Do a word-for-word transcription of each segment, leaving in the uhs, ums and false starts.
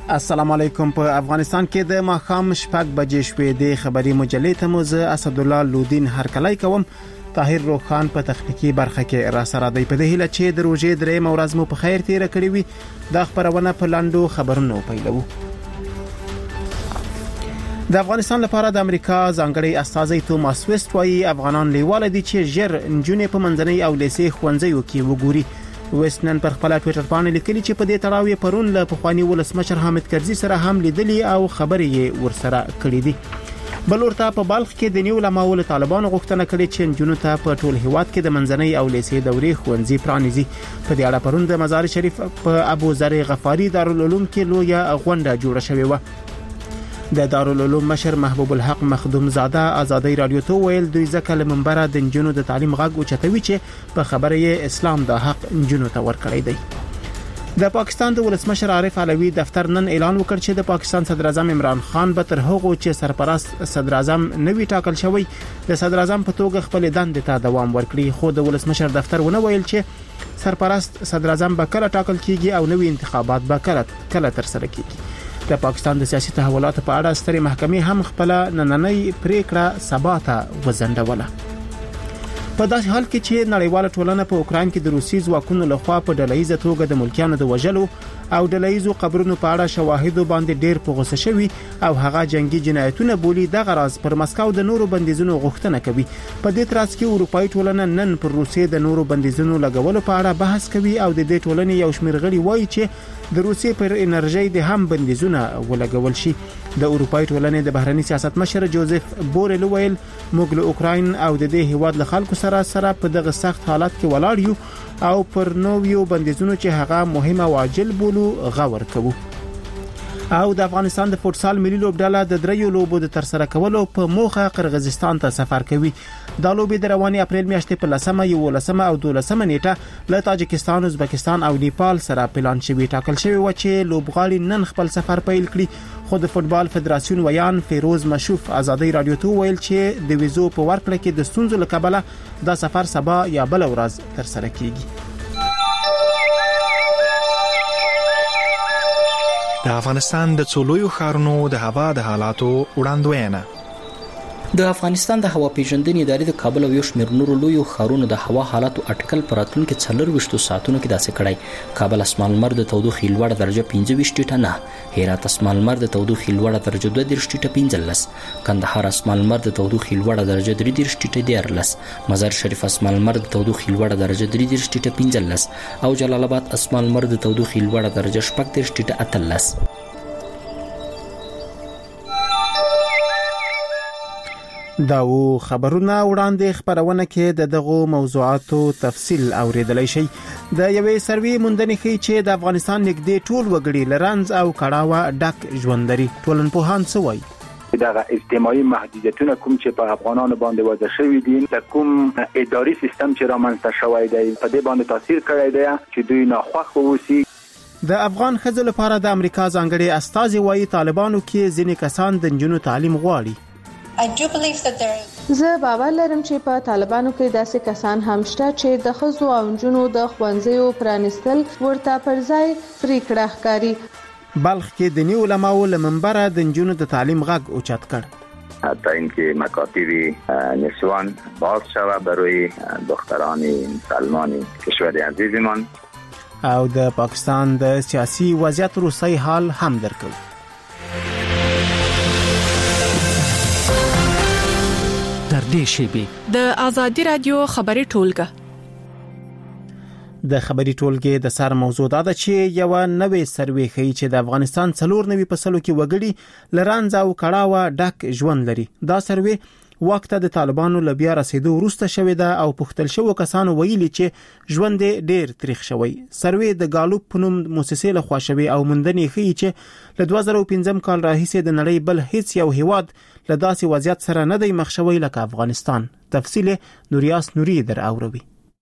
السلام علیکم. په افغانستان کې د ماښام شپږ بجې شوې. د خبري مجلې ته مو زه اسدالله لودین هرکلی کوم. طاهر روخان په تخنیکی برخه کې را سره دی. په دې هیله چې د روزې درې مورز مو په خیر تیر کړی وي. دا خبرونه په لاندو خبرونو پیلو. د افغانستان لپاره د امریکا ځانګړي استازي توماس ویسټ وايي افغانان لیواله دي چې ژر نجونې په منځنۍ او لیسې ښوونځیو کې وګوري. ویسټ نن پر خپل ټوئیټر باندې لیکلي چې په دې تړاو یې پرون له پخوانی ولسمشر حامد کرزي سره هم لیدلي او خبرې یې ورسره کړې دي. بلورته په بلخ کې د نیو لماول طالبانو غوښتنه کړې چې نجونو ته په ټول هیواد کې د منځنۍ او لیسې دورې ښوونځي پرانیزي. په دې اړه پرون د مزار شریف په ابو ذر غفاری دارالعلوم کې لویه غونډه جوړه شوې و. د دارالعلوم مشر محبوب الحق مخدوم زاده ازادي رادیو ته ویل دوی ځکه له منبره د نجونو د تعلیم غږ اوچتوي چې په خبره یې اسلام د حق نجونو ته ورکړی دی. د پاکستان د ولسمشر عارف علوي دفتر نن اعلان وکړ چې د پاکستان صدر اعظم عمران خان به تر هغه چې سرپرست صدر اعظم نوی ټاکل شوی د صدر اعظم په توګه خپل دندې ته دوام ورکړي. خو د ولسمشر دفتر ونه ویل چې سرپرست صدر اعظم به کله ټاکل کیږي او نوی انتخابات به کله کله تر سره کیږي. د پاکستان د سیاسي تحولاتو په اړه سترې محکمې هم خپل نننۍ پریکړه سبا ته وزندوله. په داسې حال کې چې نړیواله ټولنه په اوکران کې د روسي ځواکونو لخوا په ډلهیزه توګه د ملکیانو د وژلو او ډلهیزو قبرونو په اړه شواهد باندې ډیر په غوسه شوی او هغه جنگي جنایتونه بولی دغه راز پر مسکو د نورو بندیزونو غوښتنه کوي. په دې ترڅ کې اروپאי ټولنه نن پر روسي د نورو بندیزونو لګولو په اړه بحث کوي او د دې ټولنې یو شمېر غړي وایي چې د روسي پر انرژي د هم بندیزونه ولګول شي. د اروپאי ټولنې د بهرنی سیاست مشر جوزف بورل ویل موږ له اوکراین او د دې هیواد له خلکو سره سره په دغه سخت حالت کې ولاړ یو او پر نویو بندیزونو چې هغه مهمه واجل بولو غور کوو. او د افغانستان د فوتسال ملي لوبډله د دریو لوبو د ترسره کولو په موخه قرغیزستان ته سفر کوي. دا لوبې د رواني اپریل میاشتې په لسمه یو لسمه او دولسمه نیټه له تاجکستان، ازبکستان او نیپال سره پلان شوی ټاکل شوی و چې لوبغاړي نن خپل سفر پیل کړي. خو د فوتبال فدراسیون ویان فیروز مشوف ازادي رادیو ته ویل چې د ویزو په ورکړه کې د ستونزو له کبله دا سفر سبا یا بل ورځ ترسره کیږي. د افغانستان د څولویو ښارونو د هوا د حالاتو وړاندوینه. د افغانستان د هوا پیژندنې ادارې د کابل او یو شمېر نورو لویو ښارونو د هوا حالاتو اټکل پر راتلونکي څلرویشتو ساعتونو کې داسې کړی. کابل اسمان لمر د تودوخې لوړه درجه پنځه ویشت ټیټه نه، هرات اسمان لمر د تودوخې لوړه درجه دوه دېرش ټیټه پنځلس، کندهار اسمان لمر د تودوخې لوړه درجه درې دېرش ټیټه دیارلس، مزار شریف اسمان لمر د تودوخې لوړه درجه درې دېرش ټیټه پنځلس او جلال آباد اسمان لمر د تودوخې لوړه درجه شپږ دېرش ټیټه اتلس. دا و خبرونه وړاندې خبرونه کې د دغه موضوعاتو تفصیل اوریدلای شي. د یوې سروي موندنې ښیي چې د افغانستان نږدې ټول وګړي لرنز او کړاوه ډک ژوند لري. ټولنپوهان څه وایي؟ دغه اجتماعي محدودیتونه کوم چې په افغانانو باندې وضع شوی دي، د کوم اداري سیستم چې رامنځته شوی دی په دې باندې تاثیر کړی دی چې دوی ناخوښ اوسي. د افغان ښځو لپاره د امریکا ځانګړي استازي وایي طالبانو کې ځینې کسان د نجونو تعلیم غواړي. زه باور لرم چې په طالبانو کې داسې کسان هم شته چې د ښځو او نجونو د ښوونځیو پرانیستل ورته پر ځای پریکړه ښکاري. بلخ کې د نیو لماو له منبره د نجونو د تعلیم غږ اوچت کړ. حتی اینکه مکاتب نسوان باز شود برای دختران مسلمان کشور عزیزمان. او د پاکستان د سیاسي وضعیت روسي حال هم درکو. در دې شیبه د ازادي رادیو خبري ټولګه د خبري ټولګې د سر موضوع دا ده چې یو نوې سروې ښیي چې د افغانستان څلور نوي فصلو کې وګړي لرانز او کړاوه ډک ژوند لري. دا سروې وخت د طالبانو له بیا رسیدو وروسته شوې ده او پختل شوو کسانو ویلي چې ژوند ډېر تریخ شوی. سروې د ګالوپ په نوم مؤسسې له خوا شوې او موندنې ښیي چې له دوه زره پنځم کال راهیسې د نړۍ بل هیڅ یو هیواد له داسې وضعیت سره نه دی مخ شوی لکه افغانستان. تفصیل نوریاس نوری در اوروي.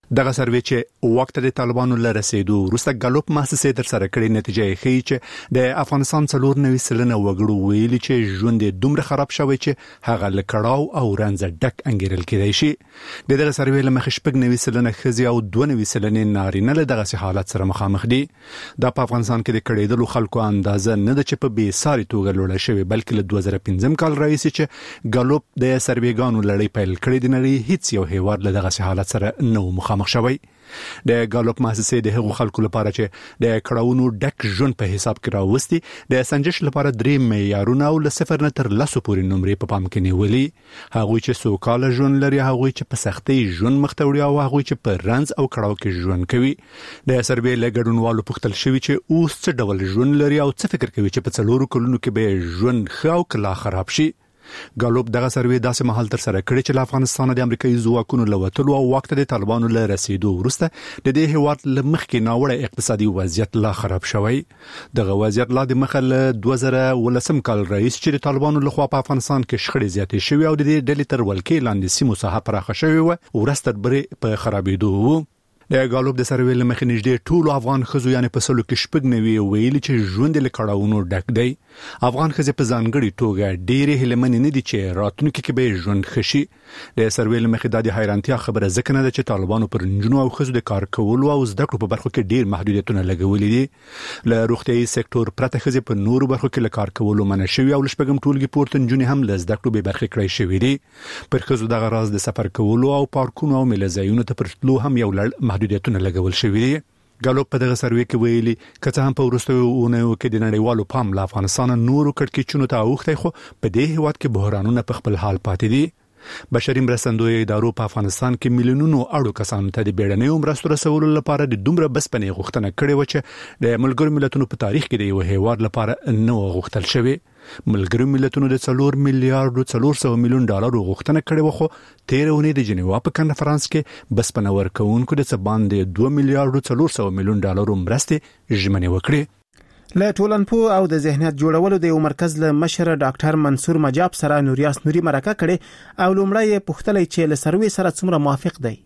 دغه سروې چې وخت د طالبانو له رسیدو وروسته ګالوپ مؤسسې تر سره کړې نتیجه یې ښیي چې د افغانستان څلور نوي سلنه وګړو ویلي چې ژوند یې دومره خراب شوی چې هغه له کړاو او رنځ ډک انګیرل کېدای شي. د دغه سروې له مخې شپږ نوي سلنه ښځې او دوه نوي سلنې نارینه له دغه حالت سره مخامخ دي. دا په افغانستان کې د کړېدلو خلکو اندازه نه ده چې په بې ساري توګه لوړه شوې، بلکې له دوه زره پنځم کال راهیسې چې ګالوپ د سروېګانو لړۍ پیل کړې د نړۍ هیڅ یو هیواد له دغه حالت سره نه مخامخ شوی. د ګالوپ مؤسسې د هغو خلکو لپاره چې د کړاوونو ډک ژوند په حساب کې راوستي د سنجش لپاره درې معیارونه او له صفر نه تر لسو پورې نمرې په پام کې نیولي. هغوی چې سوکاله ژوند لري، هغوی چې په سختۍ ژوند مخ ته وړي او هغوی چې په رنځ او کړاو کې ژوند کوي. د سروې له ګډونوالو پوښتل شوي چې اوس څه ډول ژوند لري او څه فکر کوي چې په څلورو کلونو کې به ژوند ښه او کلا خراب شي. ګالوپ دغه سروې داسې مهال تر سره کړی چې له افغانستان د امریکایي ځواکونو له وتلو او وخت د طالبانو له رسیدو وروسته د دې هیواد له مخکې ناوړه اقتصادي وضعیت لا خراب شوی. دغه وضعیت لا د مخه له دوه زره ولسم کال راهیسې چې د طالبانو لخوا په افغانستان کې شخړې زیاتې شوې او د دې ډلې تر ولکې لاندې سیمو ساحه پراخه شوې وه، ورسته برې په خرابېدو وو. د ګالوپ د سروې له مخې نږدې ټولو افغان ښځو یعنې په سلو کې شپږ نوي ویلي چې ژوند له کړاوونو ډک دی. افغان ښځې په ځانګړي توګه ډېرې هیلهمنې نه دي چې راتلونکي کې به ژوند ښه شي. د سروې له مخې دا د حیرانتیا خبره ځکه نه ده چې طالبانو پر نجونو او ښځو د کار کولو او زده کړو په برخو کې ډېر محدودیتونه لګولي دي. له روغتیايي سکتور پرته ښځې په نورو برخو کې له کار کولو منع شوي او له شپږم ټولګي پورته نجونې هم له زده کړو بې برخې کړای شوي دي. پر ښځو دغه راز د سفر کولو او پارکونو او میله ځایونو ته پر تلو هم یو لړ محدودیتونه لګول شوي دي. ګالوپ په دغه سروې کې ویلي که څه هم په وروستیو اونیو کې د نړیوالو پام له افغانستان نورو کړکېچونو ته اوښتی، خو په دې هیواد کې بحرانونه په خپل حال پاتې دي. بشري مرستندویه ادارو په افغانستان کې میلیونونو اړو کسانو ته د بیړنیو مرستو رسولو لپاره د دومره بسپنې غوښتنه کړې و چې د ملګرو ملتونو په تاریخ کې د یو هیواد لپاره نه و غوښتل شوی. ملګرو ملتونو د څلور میلیارډ څلور سوه میلیون ډالرو غوښتنه کړې و، خو تیر اونۍ د جنیوا په کنفرانس کې بسپنه ورکوونکو د څه باندې دوه میلیارډ څلور سوه میلیون ډالرو مرستې ژمنې وکړې. له ټولنپوه او د ذهنیت جوړولو د یو مرکز له مشر ډاکټر منصور مجاب سره نوریاس نوري مرکه کړي او لومړی پوښتلې چې له سروې سره څومره موافق دی.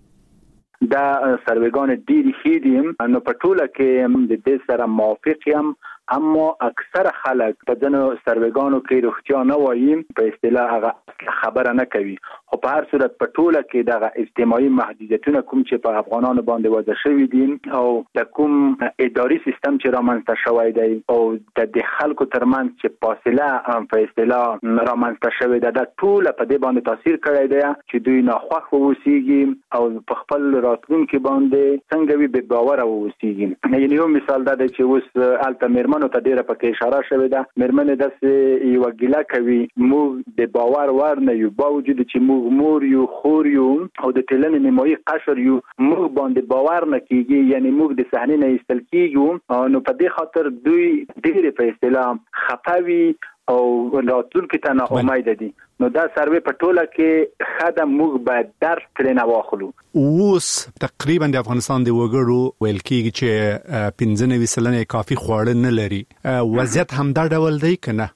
دا سروېګان ډېری ښې دي، نو په ټوله کې د دې سره موافق یم، اما اکثر خلک په ځینو سروېګانو کې روغتیا نه وایي، په اصطلاح هغه خبره نه کوي. خو په هر صورت په ټوله کې دغه اجتماعي محدودیتونه کوم چې په افغانانو باندې وضع شوي دي او د کوم اداري سیستم چې رامنځته شوی دی او د دې خلکو ترمنځ چې فاصله په اصطلاح رامنځته شوې ده، دا ټوله په دې باندې تاثیر کړی دی چې دوی ناخوښ واوسیږي او په خپل راتلونکي باندې څنګه وي بې باوره واوسیږي. یعنې یو مثال دا دی چې اوس هلته مېرمنو ته ډېره پکې اشاره شوې ده. مېرمنې داسې یوه ګیله کوي موږ د باور وړ نه یو، باوجود چې موږ مور یو، خور یو او د ټولنې نیمایي قشر یو، موږ باندې باور نه کیږي، یعنی موږ د صحنې نه ایستل کیږو. نو په دې خاطر دوی ډېرې په اصطلاح خفه وي او راتلونکي ته نا امیده دي. نو دا سروې په ټوله کې ښه ده، موږ باید درس ترې نه واخلو. اوس تقریبا د افغانستان د وګړو ویل کېږي چې پنځه نوي سلنه کافي خواړه نه لري. وضعیت همدا ډول دی که نه؟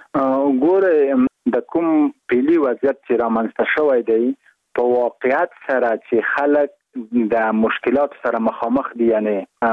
ګوره د کوم پیلي وضعیت چې رامنځته شوی دی په واقعیت سره چې خلک د مشکلات سره مخامخ دي، یعنی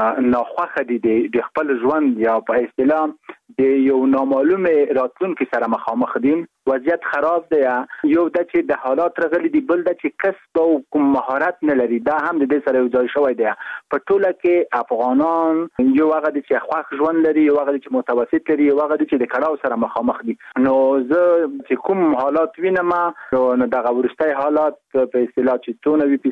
ناخوښه دي د خپل ژوند یا په اصطلاح د یو نامعلوم راتلونکي سره مخامخ دي، وضعیت خراب دی. یو د چې د حالات رغلي دي، بل د چې کسب او کوم مهارت نه لري، دا هم د دې سره یو ځای شوی دی. په ټوله کې افغانان یو هغه دي چې خوښ ژوند لري، یو هغه دي چې متوسط لري، یو هغه دي چې د کړاو سره مخامخ دي. نو زه چې کوم حالات وینم نو دغه وروستی حالات په اصطلاح چې څونه وي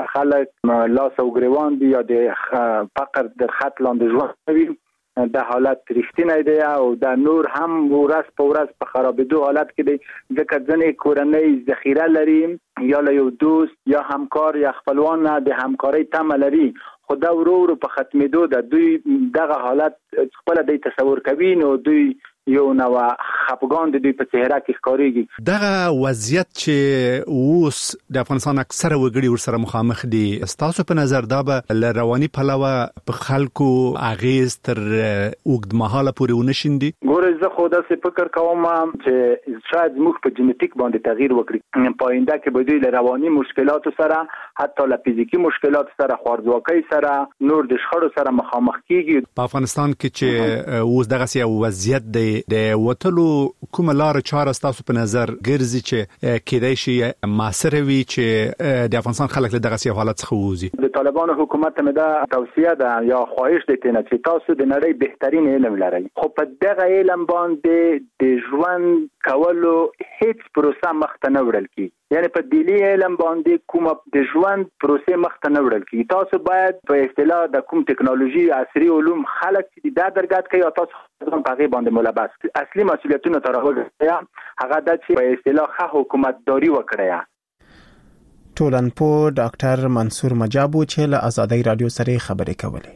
خلک لاس او ګریوان دي یا د فقر د خط لاندې ژوند کوي، دا حالت رښتینی دی او دا نور هم ورځ په ورځ په خرابېدو حالت کې دی. ځکه ځینې کورنۍ ذخیره لري یا له یو دوست یا همکار یا خپلوان نه د همکارۍ تمه لري، خو دا ورو ورو په ختمېدو ده. دوی دغه حالت خپله دی تصور کوي، نو دوی یو نوع خفګان د دوی په چهره کې ښکارېږي. دغه وضعیت چې اوس د افغانستان اکثره وګړي ورسره مخامخ دي، ستاسو په نظر دا به له رواني پلوه په خلکو اغېز تر اوږدمهاله پورې ونه شیندي؟ ګوره زه خو خو داسې فکر کوم چې شاید موږ په جنټیک باندې تغییر وکړي په آینده کې به دوی له رواني مشکلاتو سره حتی له فزیکی مشکلاتو سره خوارځواکۍ سره نور د شخړو سره مخامخ کیږي. په افغانستان کې چې اوس دغه سي وضعیت دی د وټلو کومه لار چاره تاسو په نظر ګرځي چې کېدای شي ماسره وي چې د افغانستان خلک له دغه سي حالت څخه ووځي؟ د طالبانو حکومت ته دا توصیه ده یا خواهش ده چې تاسو د نړۍ بهترین علم لرئ، خو په دغه علم باندې د ژوند کولو هیڅ پروسه مخته نه وړل کیږي، یعنی په دلی علم باندې کومه د ژوند پروسه مخته نه وړل کیږي. تاسو باید په اصطلاح د کوم ټکنالوژي عصري علوم خلک چې د درګات کوي او تاسو په هغه باندې ملبس اصلي مسؤلیتونه تر هغه هغه د چې په اصطلاح ښه حکومتداري وکړي. ټولنپوه ډاکټر منصور مجابو چې له آزادۍ رادیو سره خبرې کولې.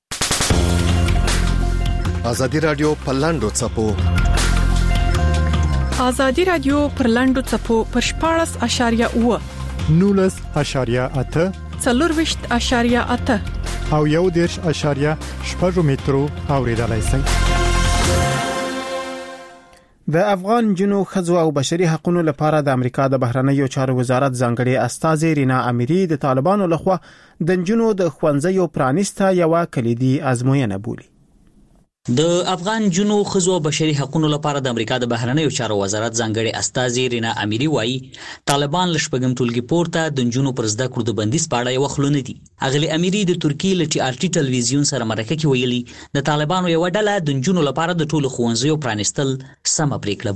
آزادۍ رادیو په لاندو چپو آزادۍ رادیو پر لاندو چپو پر شپاړس اشاریه اوه نولس اشاریه اته څلورویشت اشاریه اته او یو دېرش اشاریه شپږ مترو اوریدلای شئ. د افغان جنو خزو او بشري حقوقو لپاره د امریکا د بهرنیو چارو وزارت ځانګړي استاذ رینا اميري د طالبانو لخوا د جنو د خوانځيو پرانیسته یو کلیدي ازموینه بولي. د افغان جنو خزو بشري حقوقو لپاره د امریکا د بهرنیو چارو وزارت ځانګړي استاذ رینا اميري وایي طالبان لشپګم ټولګي پورته د جنو پر زده کړو د بندیز پاړه یو خلونه دي. اغلی اميري د ترکی لټي آرټي ټلویزیون سره مرکه کې ویلي د طالبانو یو ډله د جنو لپاره د ټولو خوانځيو پرانیستل سم پریکړه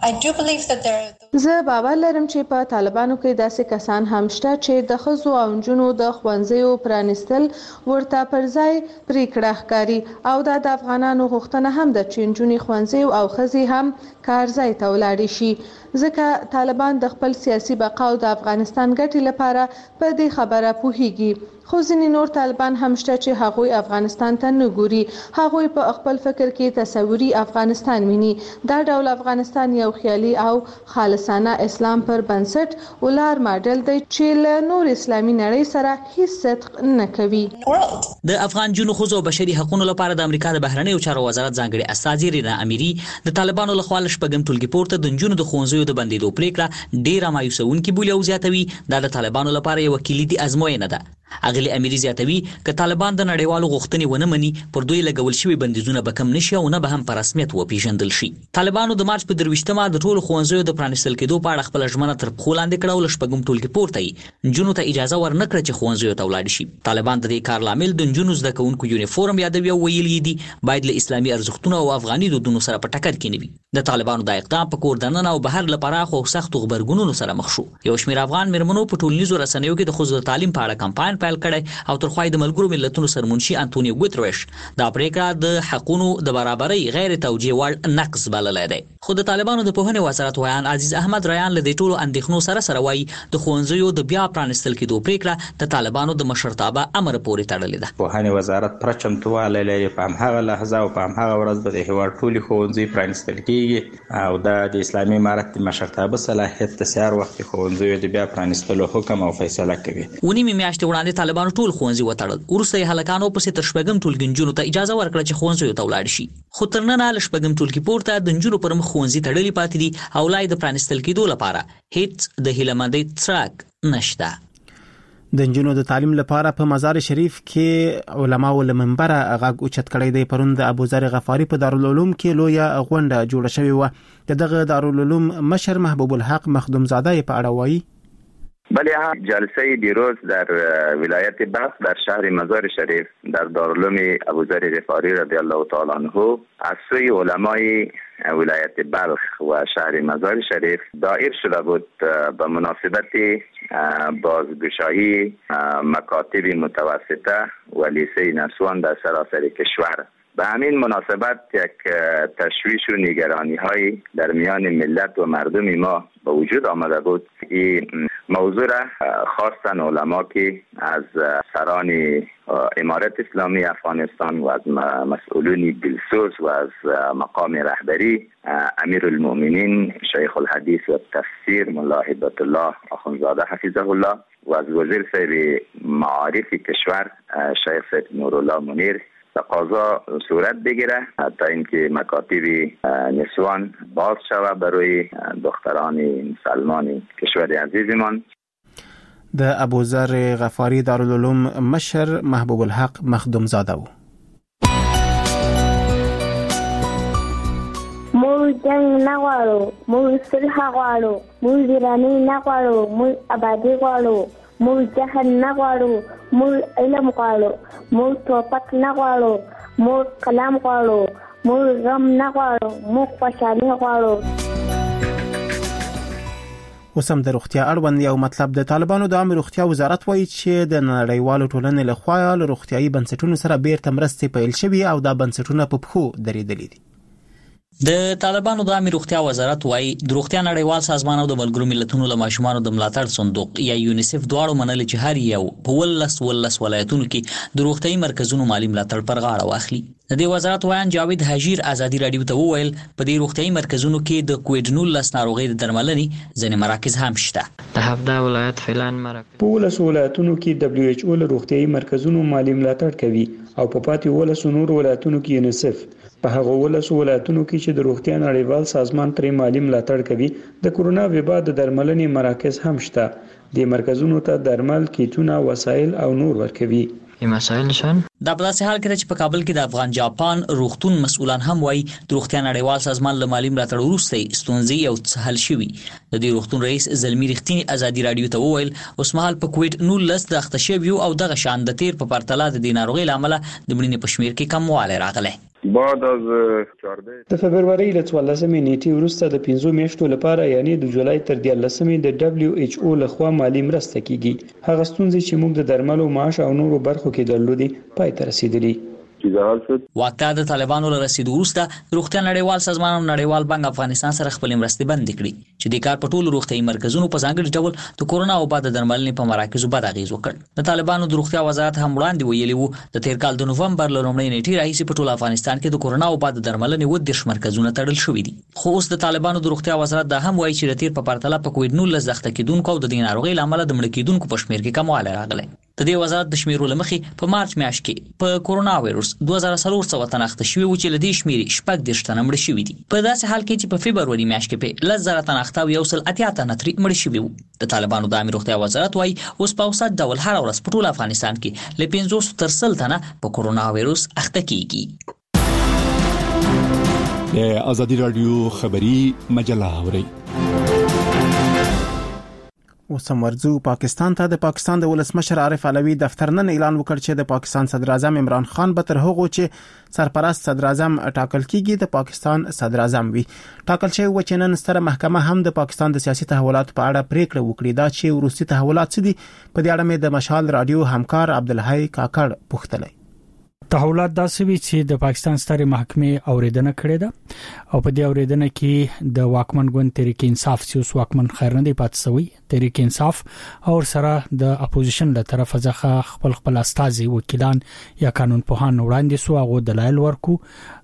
بولي. زه باور لرم چې په طالبانو کې داسې کسان هم شته چې د خزو او جنو د خوانځيو پرانیستل ورته پر ځای پریکړه ښکاري او د افغانانو نو غوښتنه هم د چینجونی خوانځي او خزي هم کارځای ته ولاړ شي، ځکه طالبان د خپل سیاسي بقا او د افغانستان ګټې لپاره په دې خبره پوهیږي. خو ځینې نور طالبان هم شته چې هغوی افغانستان ته نه ګوري، هغوی په خپل فکر کې تصوري افغانستان ویني. دا ډول افغانستان یو خیالي او خالصانه اسلام پر بنسټ ولار ماډل دی چې له نور اسلامي نړۍ سره هیڅ صدق نه کوي. د افغان جنو خزو بشري حقوقو لپاره د امریکا د بهرنیو چارو وزارت ځانګړي استاذ رینا اميري د طالبانو لخوا لشپګم ټولګي پورته د جنو د خوانځيو د بندیدو پریکړه ډیره مایوسونکې بولي او زیاتوي دا د طالبانو لپاره یو کلیدي ازموینه ده. اغلی اميري زیاتوي ک طالبان د نړیوالو غوښتنې ونه مني پر دوی لګول شوی بندیزونه به کم نشي او نه به هم په رسمیت وپیژندل شي. طالبانو د مارچ په درويشتمه د ټولو خوانځيو د پرانیستل کېدو په اړه خپل ژمنه تر پخو لاندې کړه او لشپګم ټولګي پورته جنو ته اجازه ورنکړه چې خوانځيو ته ولاړ شي. طالبان د دې کار لامل د جنو زده کوونکو یونیفورم یادوي او ویلي دي باید له اسلامي ارزښتونو او افغاني دودونو سره په ټکر کې نه وي. د طالبانو د اقدام په کور دننه او بهر لپاره خو سخت غبرګونونو سره مخ شو. یو شمېر افغان مرمنو په ټولنیزو رسنیو کې د خزو تعلیم په اړه کمپاین پیل کړي او تر خوای د ملګرو ملتونو سرمنشي انټونیو ګوتریش دا پریکړه د حقوقو د برابرۍ غیر توجیه وړ نقض بللی دی. خو د طالبانو د پوهنې وزارت ویان عزیز احمد ریان له دې ټولو اندېښنو سره سره وایي د خوانځيو د بیا پرانیستل کېدو پریکړه د طالبانو د مشرتابه امر پورې تړلې ده. پوهنې وزارت پر چمتواله لري په همغه لحظه او په همغه ورځ به د هیواد ټولي خوانځي پرانیستل کېږي او د اسلامي امارت د مشرتابه صلاحیت د سیار وخت خوانځيو د بیا پرانیستلو حکم او فیصله کوي. ونی میاشتې وړاندې طالبانو ټول خوانځي وتړل. ورسته هلکانو په ستر شپږم ټولګي جنونو ته اجازه ورکړه چې خوانځيو ته ولاړ شي. خو تر نن له شپږم ټولګي پورته د جنونو پر مخ خوانځي تړلې پاتې دي او لای د پرانیستل کېدو لپاره هیڅ د هیلمندۍ ترک نشته. د جنونو د تعلیم لپاره په مزار شریف کې علماو له منبره غږ اوچت کړی دی. پرون د ابوذر غفاری په دارالعلوم کې لویه غونډه جوړه شوې و. دغه دارالعلوم مشر محبوب الحق مخدوم زاده په اړه وایي بله جلسه دیروز در ولایت بلخ در شهر مزار شریف در دارالعلوم ابوذر غفاری رضی الله تعالی عنه از سوی علمای ولایت بلخ و شهر مزار شریف دایر شده بود به مناسبت بازگشایی مکاتب متوسطه و لیسه نسوان در سراسر کشور. به همین مناسبت یک تشویش و نگرانی های در میان ملت و مردم ما به وجود آمده بود. این موضوع را خواستن علما که از سران امارت اسلامی افغانستان و از مسئولین دلسوز و از مقام رهبری امیر المؤمنین شیخ الحدیث و تفسیر ملا هبت الله اخوندزاده حفظه الله و از وزیر صاحب معارف کشور شیخ سید نورالله منیر تقاضا صورت بگیره تا اینکه مکاتب نسوان باز شود برای دختران مسلمان کشور عزیزمان. د ابوذر غفاری دارالعلوم مشر محبوب الحق مخدوم زاده و مو جنگ نغواړو، مو صلح غواړو، مو ویراني نغواړو، مو آبادي غواړو، مو جهل نغواړو، مو علم غواړو، مو توپک نغواړو، مو کلام غواړو، مو غم نغواړو، مو خوشحالي غواړو. وسم د روغتیا اړوند یو مطلب د طالبانو د عامه روغتیا وزارت وایي چې د نړیوالو ټولنې لخوا له روغتیايي بنسټونو سره بیرته مرستې پیل شوې او دا بنسټونه په پخو درېدلي دي. د طالبانو د عامه روغتیا وزارت وایي د روغتیا نړیوال سازمان او د ملګرو ملتونو له ماشومانو د ملاتړ صندوق یا یونیسف دواړو منل چې هر یو په ولس ولس ولایتونو کې د روغتیايي مرکزونو مالی ملاتړ پر غاړه واخلي. د دې وزارت وایي جاوید حجیر ازادي رادیو ته وویل په دې روغتیايي مرکزونو کې د کووډ نولس ناروغۍ د درملنې ځینې مراکز هم شته. د هفده ولایت فعلان مراکز په ولس ولایتونو کې دبليو ایچ او له روغتیايي مرکزونو مالی ملاتړ کوي او په پاتې ولس نور ولایتونو کې یونیسف. په هغه ولس ولایتونو کې چې د روغتیا نړیوال سازمان پرې مالی ملاتړ کوي د کورونا وبا د درملنې مراکز هم شته. د مرکزونو ته درمل، کیټونه، وسایل او نور ورکوي. ای مسائل شان دا په داسې حال کې چې په کابل کې د افغان جاپان روغتون مسؤلان هم وایي د روغتیا نړیوال سازمان له مالی ملاتړ وروسته ستونزې یو څه حل شوي. د دې روغتون رئیس زلمی رښتینی ازادي رادیو ته وویل اوس مهال په کووډ نولس د اخته شویو او دغه شان د تیر په پرتله د دې ناروغۍ له امله د مړینې په شمیر کې کموالی راغلی. بعد از د فبرवरी له څوارلسمې نیټې وروسته د پنځو میاشتو لپاره یعنی د جولای تر دیارلسمې د دبليو ایچ او لخوا مالی مرسته کیږي. هغه ستونزې چې موږ د درملو، معاش او نورو برخو کې درلودي پای ته رسیدلي. واقعا د طالبانو له رسیدو وروسته روغتیا نړیوال سازمان او نړیوال بانک افغانستان سره خپل مرستې بندې کړې چې د کار په ټولو روغتیايي مرکزونو په ځانګړي ډول د کورونا او بعد درملنې په مراکزو بد اغیز وکړ. د طالبانو د روغتیا وزارت هم وړاندې ویلي وو د تیر کال د نوفمبر له لومړۍ نیټې راهیسې په ټول افغانستان کې د کورونا او بعد درملنې و د مرکزونو تړل شوې دي. خو اوس د طالبانو د روغتیا وزارت دا هم وایي چې د تیر په پرتله په کووډ نولس د اخته کېدونکو او د دې ناروغۍ له امله د مړه کېدونکو په شمیر کې کموالی راغلی. د دې وزارت د شمیرو لمخې په مارچ میاشت کې په کورونا وایروس دوه زره څلور سوه تنه اخته شوي وو چې له دې شمیرې شپږ دېرش تنه مړه شوي دي. په داسې حال کې چې په فبرवरी میاشت کې په لس زره تنه اخته او یو سل اتیا تنه ترې مړه شوي وو. د طالبانو د عامه روغتیا وزارت وایي اوس په اوسط ډول هره ورځ په ټول افغانستان کې له پنځوس تر سل تنه په کورونا وایروس اخته کیږي. د ازادي رادیو خبری مجله اوري. وسم ورزو پاکستان ته د پاکستان د ولسمشر عارف علوي دفتر نن اعلان وکړ چې د پاکستان صدر اعظم عمران خان به تر هغه چې سرپرست صدر اعظم ټاکل کیږي د پاکستان صدر اعظم وي. ټاکل شوی و چې نن ستره محکمه هم د پاکستان د سیاسي تحولاتو په اړه پریکړه وکړي. دا چې وروستي تحولات څه دي په دې اړه مې د مشال رادیو همکار عبدالحی کاکړ پوښتلی. تحولات داسې وی چې د پاکستان ستره محکمې اوریدنه کړې ده او په دې اوریدنه کې د واکمن ګوند تحریک انصاف چې واکمن خیر نه دی پات سوی تحریک انصاف او سره د اپوزیشن له طرفه ځخه خپل خپل استازي وکیلان یا قانون پوهان وړاندې سو هغه دلایل ورکو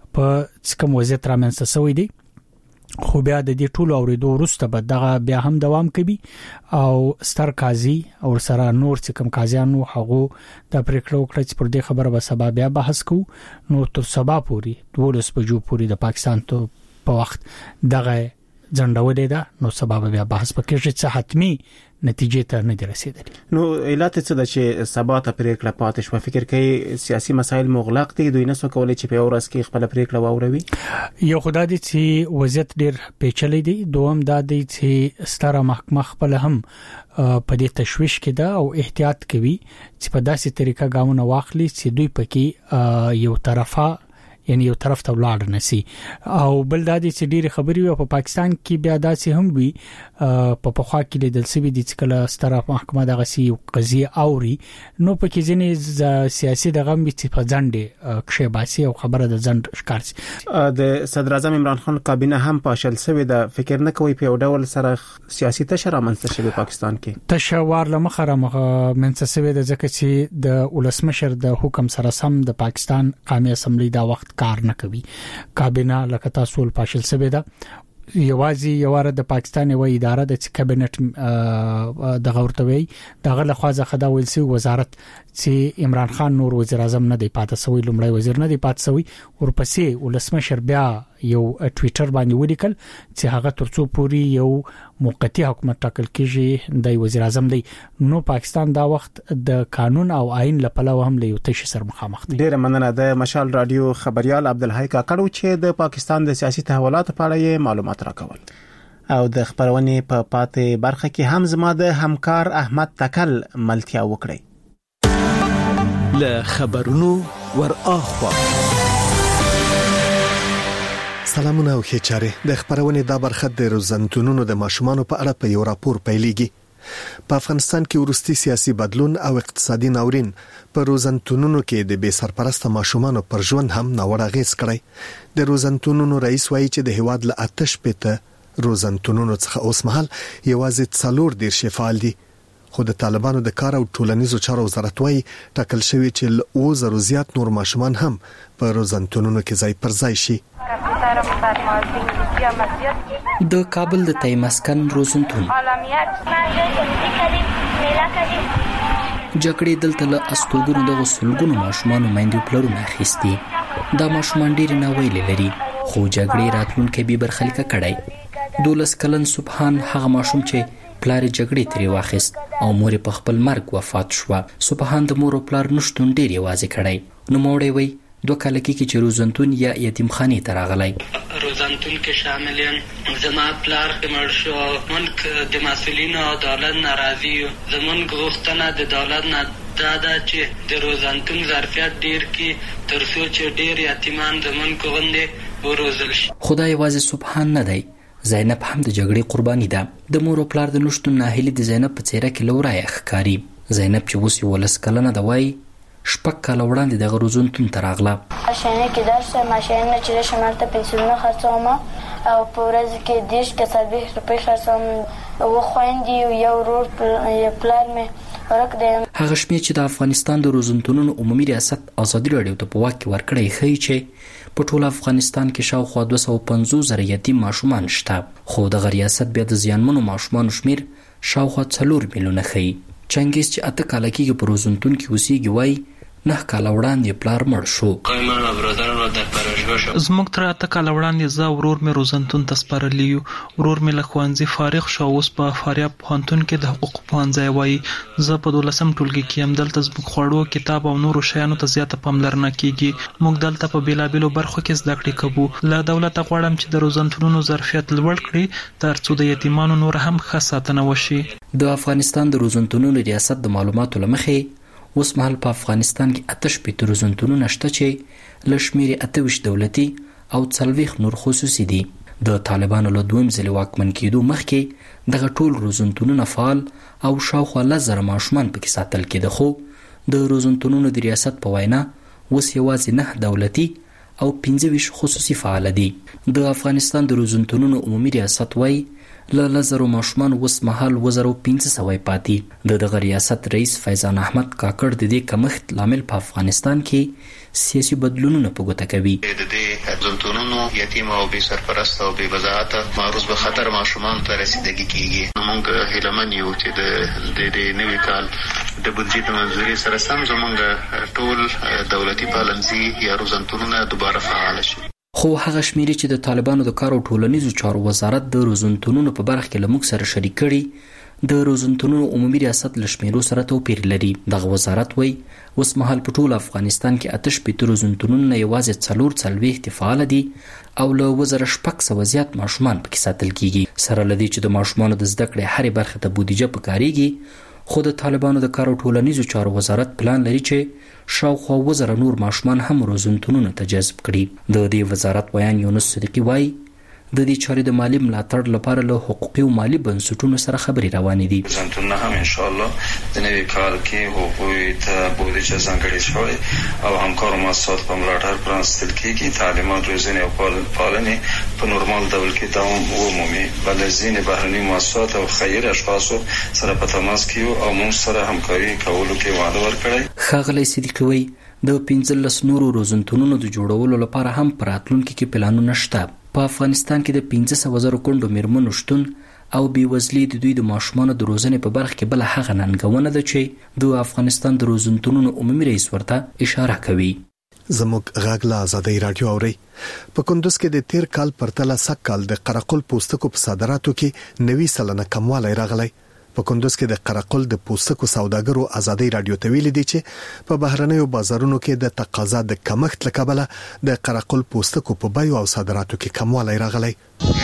په کوم وضعیت رامنځته شوی دی. خو بیا د دې ټولو اوریدو وروسته به دغه بیا هم دوام کوي او ستر قاضي او سره نور چې کوم قاضیانو هغه د پریکړه وکړه چې پر دې خبره به سبا بیا بحث کوو. نو تر سبا پوري دولس بجو پوري د پاکستان ته په وخت دغه ځنډولې ده. نو سبا بیا بحث پکې چې حتمی نتیجې ته نه رسیدلی. نو علت څه ده چې سبا ته پریکړه پاتې شو؟ فکر کوي سیاسي مسایل مغلق دي، دوی نه څه کولای چې په ورځ کې خپل پریکړه واوروي؟ یو خدای دې چې وضعیت ډیر پیچلې دي، دوم دا دی چې ستاره محکمه خپل هم په دې تشويش کې ده او احتیاط کوي چې په داسې طریقه ګامونه واخلي چې دوی پکې یو طرفه یعنی یو طرف ته ولاړ نسی. او بل دا دي چې ډېری خبرې په پاکستان کې بیا داسې هم وي په پخوا کې لیدل شوی دي چې کله ستره محکمه دغه سی قضیه اوري نو پکې ځینې سیاسي دغه چې په ځنډ کې باسي او خبره د ځنډ ښکار سي. د صدر اعظم عمران خان کابینه هم پاشل شوی ده. فکر نه کوي په ډول سره سیاسي تشر منځته شوی پاکستان کې تشوار لمخره منځته شوی ده ځکه چې د ولسمشر د حکم سره سم د پاکستان قومي اسمبلی دا وخت کار نه کوي. کابینه لکه تاسو ول پاشل سوي ده. یوازې یواره د پاکستان یو اداره د کابینټ د غورتوي دغه لخوا ځخه دا ویل سي وزارت چې عمران خان نور وزیر اعظم نه دی پاتې سوی، لومړی وزیر نه دی پاتې سوی. ورپسې ولسمشر بیا یو ټویټر باندې ولیکل چې هغه ترڅو پوری یو موقتی حکومت ټاکل کیږي د وزیر اعظم دی. نو پاکستان دا وخت د قانون او آئین لپاره هم له یو تش سر مخامخ دی. ډیر مننه د مشال رادیو خبريال عبدالحی کاکړو چې د پاکستان د سیاسي تحولاتو په اړه معلومات راکول. او د خبرونې په پاتې برخه کې هم زما د همکار احمد تکل ملتیا وکړي. له خبرونو ور اخوا سلامونه او خیچاره. د خبرونې دا برخه د روزنتونونو د ماشومانو په اړه په یو راپور پیلېږي. په افغانستان کې ورستي سیاسي بدلون او اقتصادي ناورین په روزنتونونو کې د بے سرپرسته ماشومانو پر ژوند هم ناوړه اغیز کړی. د روزنتونونو رئیس وایي چې د هیواد له آتش پته روزنتونونو څخه اوس مهال یوازې څلور ډیر شفال دي. خو د طالبانو د کار او ټولنیزو چارو وزارت وايي ټاکل شوی چې او زرو زیات نور ماشومان هم په روزنتونونو کې ځای پر ځای شي. د کابل د تایمسکن روزنتون جګړې دلته له استوګونو د غسلګونو ماشومان مېندو پلرونه اخیستي. دا ماشومان ډیر نه ویلي لري خو جګړې راتلونکي به برخلیک کړي. دولس کلن سبحان هغه ماشوم چې پلار جګړې ترې واخیست او مور په خپل مرګ وفات شو. سبحان د مور او پلار نشټون ډیر یوازې کړي. نو موړې وي دوه کال کې چې روزنتون یا یتیمخانه ته راغلی. روزنتون کې شامل یم. زما پلار مړ شو. مونږ د مسؤلینو او دولت ناراضي یو. زمونږ غوښتنه د دولت نه دا ده چې د روزنتون ظرفیت ډیر کړي ترڅو چې ډیر یتیمان زمونږ غوندې وروزل شي. خدای یوازې سبحان نه دی، زینب هم د جګړې قرباني ده. د مور او پلار د نشټون ناهیلي د زینب په څیره کې لورای ښکاری. زینب چې اوس یو لس کلنه ده وایي شپږ کاله وړاندې د روزنتون ته راغله. ماشینه کې درس ماشینه چې شمالته پنسلونه خرڅوم او په ورځ کې دیش کې څلوېښت روپۍ خرڅوم. و خويندې یو ورور پلار مې ورک دی. هغه شمیر چې د افغانستان د روزنتونونو عمومي ریاست ازادي راډیو ته په واک کې ورکړی ښیي چې په ټول افغانستان کې شاوخوا دوه سوه پنځوس زره یتیم ماشومان شته. خو د ریاست بیا د زیانمنو ماشومانو شمیر شاوخوا څلور میلیونه ښیي. چنګیز چې اته کاله کېږي په روزنتون کې اوسېږي وایي نه کاله وړاندې پلار مړ شو. زموږ تر اته کاله وړاندې زه ورور مې روزنتون ته سپارلی یو. ورور مې له ښوونځي فارغ شو. اوس په فاریاب پوهنتون کې د حقوق پوهنځی وایي. زه په دولسم ټولګي کې یم. دلته زموږ خوړو کتاب او نورو شیانو ته زیاته پاملرنه کیږي. موږ دلته په بیلابیلو برخو کې زده کړې کوو. له دولته غواړم چې د روزنتونونو ظرفیت لوړ کړي ترڅو د یتیمانو نور هم ښه ساتنه وشي. د افغانستان د روزنتونونو ریاست د معلوماتو له مخې اوس مهال په افغانستان کې اته شپېته روزنتونونه شته چې له شمېرې اته ویشت دولتي او څلوېښت نور خصوصي دي. د طالبانو له دویم ځلې واکمن کېدو مخکې دغه ټول روزنتونونه فعال او شاوخوا لس زره ماشومان پکې ساتل کېده. خو د روزنتونونو د ریاست په وینا اوس یوازې نه دولتي او پنځه ویشت خصوصي فعال دي. د افغانستان د روزنتونونو عمومي ریاست وایي له لزرو ماشومان اوس مهال وزرو پنځه سوه پاتې. د دغه ریاست رئیس فیضان احمد کاکړ د دې کمښت لامل په افغانستان کې سیاسي بدلونونه په ګوته کوي. د دې روزنتونونو یتیم او بې سرپرست او بې وضاحته معروض به خطر ماشومان ته رسیدګي کیږي. موږ هیلمن یو چې د دې نوي کال د بودجې د منځوري سره سم زموږ ټول دولتي پالنځي یا روزنتونونه دوباره فعال شي. خو هغه شمیرې چې د طالبانو د کار او ټولنیزو چارو وزارت د روزنتونونو په برخه کې له موږ سره شریک کړي د روزنتونونو عمومي ریاست له شمیرو سره توپیر لري. دغه وزارت وایي اوس مهال په ټول افغانستان کې اته شپېته روزنتونونه یوازې څلور څلوېښت فعال دي او له وزره شپږ سوه زیات ماشومان پکې ساتل کیږي. سره له دې چې د ماشومانو د زده کړې هرې برخې ته بودیجه پکارېږي خو د طالبانو د کار او ټولنیزو چارو وزارت پلان لري چې شاوخوا وزره نور ماشومان هم روزنتونونو ته جذب کړي. د دې وزارت بیان یونس صدیقي وایي د دې چارې د مالی ملاتړ لپاره له حقوقي او مالی بنسټونو سره خبرې روانې دي. روزنتونونه هم ان شاء الله د نوي کال کې هغوی ته بودیجه ځانګړې شوې او همکارو مؤسساتو په ملاتړ پرانستل کېږي. تعلیمات روزنې او پالنې په نورمال ډول کې دوام ومومي. بل ځینې بهرني مؤسسات او خیري اشخاصو سره په تماس کې یو او موږ سره همکاري کولو کې وعده ورکړې. ښاغلی صدیقي وایي د پنځلس نورو روزنتونونو د جوړولو لپاره هم په راتلونکي کې پلانونه شته. په افغانستان کې د پنځه سوه زره کونډو میرمنو شتون او بیوزلي د دوی د ماشومانو د روزنې په برخه کې بل هغه ننګونه ده چې د افغانستان د روزنتونونو عمومي رئیس ورته اشاره کوي. زموږ غاګلا آزادۍ رادیو اوري په کندوز کې د تیر کال پرتله سږ کال د قرقل پوستکو په صادراتو کې نوي سلنه کموالی راغلی. په کندوز کې د قرقل د پوستکو سوداګرو آزادۍ رادیو ته ویلي دي چې په بهرنیو بازارونو کې د تقاضا د کمښت له کبله د قرقل پوستکو په بیو او صادراتو کې کموالی راغلی.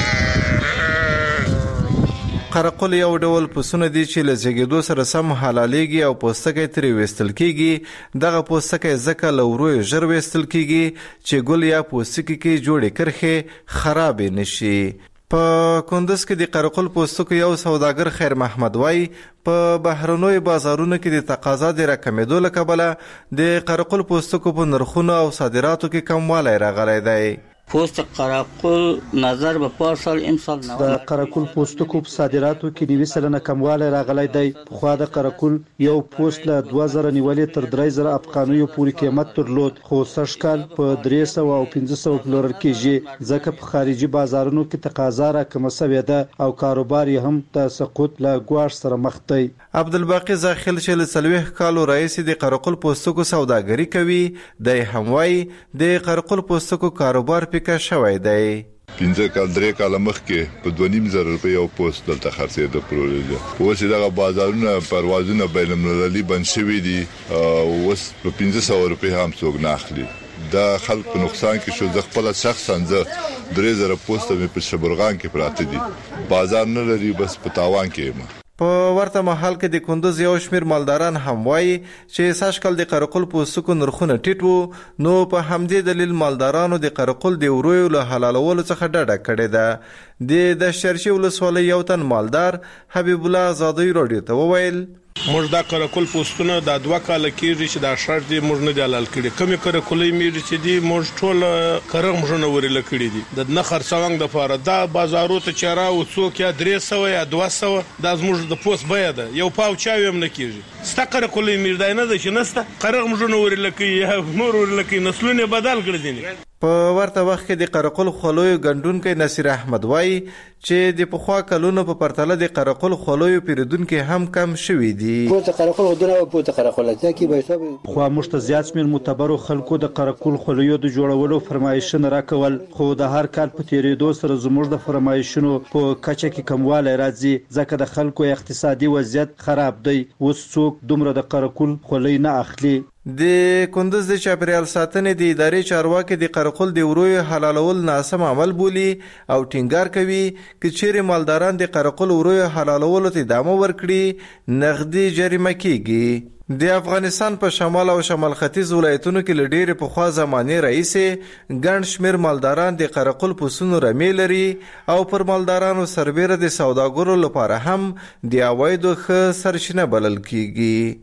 قرقل یو ډول پوستونه دي چې له زیږیدو سره سم حلالېږي او پوستکی ترې ویستل کیږي. دغه پوستکی ځکه له ورویو ژر ویستل کیږي چې ګل یا پوستکی کې جوړې کرښې خرابې نشي. په کندوز کې د قرقل پوستکو یو سوداګر خیر محمد وای په بهرنوي بازارونو کې د تقاضا د راکمېدو له کبله د قرقل پوستکو په نرخونو او صادراتو کې کموالی راغلی دی. پوست قرقل نظر به پارسال امسال نه د قرقل پوستکو په صادراتو کې نوي سلنه کموالی راغلی دی. خو د قرقل یو پوست له دوه زره نیولې تر درې زره افغانیو پورې قیمت درلود، خو سږ کال په درې سوه او پنځه سوه پلورل کېږي ځکه په خارجي بازارونو کې تقاضا راکمه سوې ده او کاروبار یې هم د سقوط له ګواښ سره مخ دی. عبدالباقي زاخیل چې له څلوېښت کالو راهیسې د قرقل پوستکو سوداګري کوي، دی هم وایي د قرقل پوستکو کاروبار کا شوی دی. پنځه کال درې کاله مخکې په دوه نیم زره روپۍ یو پوست دلته خرڅېده پروژه. اوس دغه بازارونه پروازونه بین المللي بند شوي دي او اوس په پنځه سوه روپۍ هم څوک نه اخلي. دا خلک په نقصان کې شو. زه خپله شخصا زه درې زره پوسته مې په شبرغان کې پراته دي، بازار نه لري، بس په تاوان کې یم. په ورته محل کې د کندوز یو شمیر مالداران هم وایي چې سږکال د قرقل پوستکو نرخونه ټیټ وو، نو په همدې دلیل مالدارانو د قرقل د ورویو له حلالولو څخه ډډه کړې ده. د دشترشي ولسوالۍ یو تن مالدار حبیب الله آزادۍ رادیو ته وویل موږ دا قرقل پوستونه د دوه کال کېږي چې دا شر دي موږ نه دی حلال کړي. کمې قرقلۍ مې چې دي موږ ټول کرغ موږ ورله کړي دي د نه خرڅوانګ د پاره. دا بازارو ته چاره او څوک یا درې سوه یا دوه سوه دا زموږ د پوست بیه ده. یو پاو چاوي هم نه کېږي. ستا قرقلۍ مې دی نه ده چې نسته کرغ موږ ورله کوي یا نور ورله کوي. نسلونه بدل کړي دي. په ورته وخت کې د قرقل خولویو ګندونکی نصیر احمد وایي چې د پخوا کلونو په پرتله د قرقل خولویو پیرودونکي هم کم شوي دي. پوته قرقل ودونه او پوته قرقل ځکه به حساب خو موږ ته زیات شمېر معتبرو خلکو د قرقل خولویو د جوړولو فرمایشونه راکول، خو د هر کال په تیریدو سره زموږ د فرمایشونو په کچه کې کموالی راځي ځکه د خلکو اقتصادي وضعیت خراب دی. اوس څوک دومره د قرقل خولۍ نه اخلي. د کندوز د چاپیریال ساتنې د ادارې چارواکي د قرقل د ورویو حلالول ناسم عمل بولي او ټینګار کوي چې چیرې مالداران د قرقل ورویو حلالولو ته ادامه ورکړي نغدي جریمه کیږي. د افغانستان په شمال او شمال ختیځ ولایتونو کې له ډېرې پخوا زمانې راهیسې ګڼ شمېر مالداران د قرقل پسونو رمې لري او پر مالدارانو سربیره د سوداګرو لپاره هم د عوایدو ښه سرچینه بلل کیږي.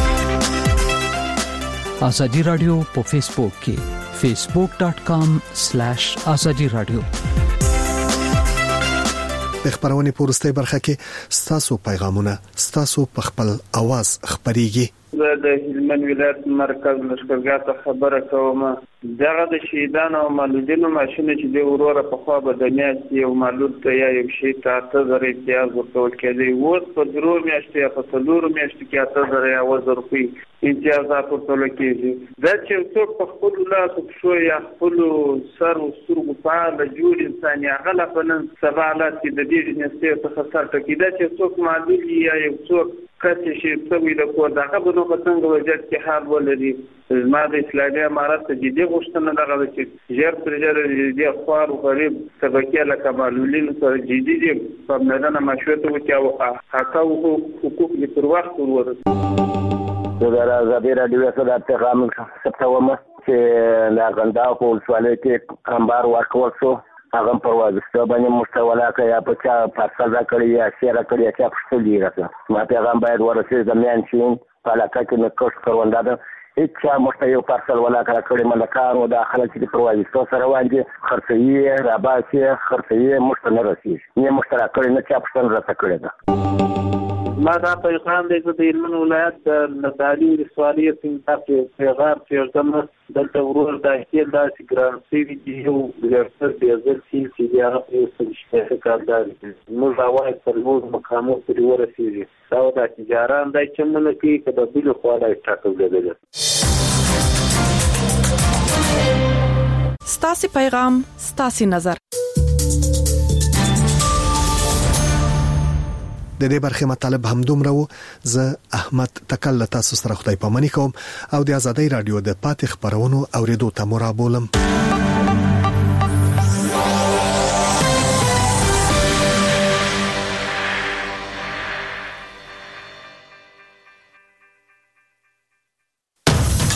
آزادی رادیو په فیسبوک کې فیسبوک ډاٹ کام سلیش آزادی رادیو. د خبرونې په وروستۍ برخه کې ستاسو پیغامونه ستاسو په خپل आवाज خبريږي. زه د هلمند ولایت مرکز لشکرګاه ته خبره کوم. دغه د شهیدانو او مالودینو ماشین چې د وروره په خوا بدنیات یو مالود ته یا یو شي ته اته زره امتیاز ورکول کېدی. اوس په درو میاشتو یا په څلورو میاشتو کې اته زره یا اووه زره روپۍ امتیازات ورکول کېږي. دا چې څوک په خپلو لاسو پښو یا خپلو سر و سترګو فعاله جوړ انسان یا هغه په نن سبا حالات کې د دې نستې څخه سر ټکي. دا چې څوک مالود یا یو څوک کچې شي سوي د کور دغه به نو په څنګه وضعیت کې حال ولري. زما د اسلامي امارت ته جدي غوښتنه دغه چې ژر تر ژره د خوار او غریب طبقې لکه معلولین سره جدي دي پاملرنه مشروطه وکړي او حقوق حقوق دې پر وخت ورورسي. زه د آزادۍ راډیو سره پیغام ثبتوم چې د ارغنداو په ولسوالۍ کې کمبار ورکول شو. هغه پر وازسته باندې مستولا کوي یا په چا پاسه کړی یا شیره کړی یا چا پښتو دی راځه. ما پیغام باید ورسې زمیان شین په علاقه کې نو کوښښ کړوندا ده هیڅ چا مشته یو پارسل ولا کړی ملکان او د خلک چې پر وازسته سره وانجه خرڅي راباسي خرڅي مشته نه رسي نه مشترک کړی نه چا پښتو راځه کړی ده. ما دا پیغام دی د هلمند ولایت د نادعلي ولسوالۍ څخه پیغام پیغام دلته ورور د احتیاط داسې ګران سوي دي یو ډاکټر بیازل سي چې بیا یو څه شته کاردار موږ راوای پر موږ مقامو پرې ورسېږي دا د تجاران دای چې موږ کې کله بل خو دا ټاکل دی. ستاسي پیغام ستاسي نظر. د دې برخه مطلب هم دومره وو. زه احمد تکل تاسو سره خدای پامنی کوم او د ازادۍ رادیو د پاتې خبرونو اوریدو ته مرابولم.